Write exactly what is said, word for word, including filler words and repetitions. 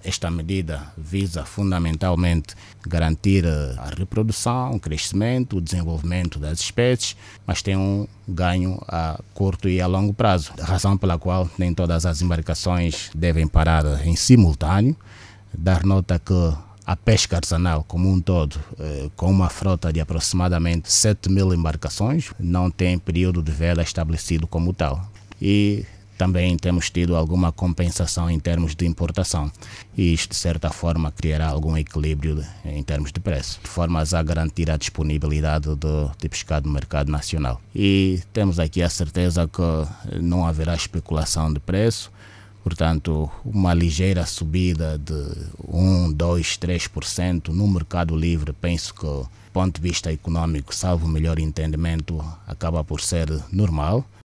Esta medida visa fundamentalmente garantir a reprodução, o crescimento, o desenvolvimento das espécies, mas tem um ganho a curto e a longo prazo, razão pela qual nem todas as embarcações devem parar em simultâneo. Dar nota que a pesca artesanal como um todo, eh, com uma frota de aproximadamente sete mil embarcações, não tem período de veda estabelecido como tal. E também temos tido alguma compensação em termos de importação. E isto, de certa forma, criará algum equilíbrio de, em termos de preço, de formas a garantir a disponibilidade de, de pescado no mercado nacional. E temos aqui a certeza que não haverá especulação de preço. Portanto, uma ligeira subida de um, dois, três por cento no mercado livre, penso que, do ponto de vista econômico, salvo o melhor entendimento, acaba por ser normal.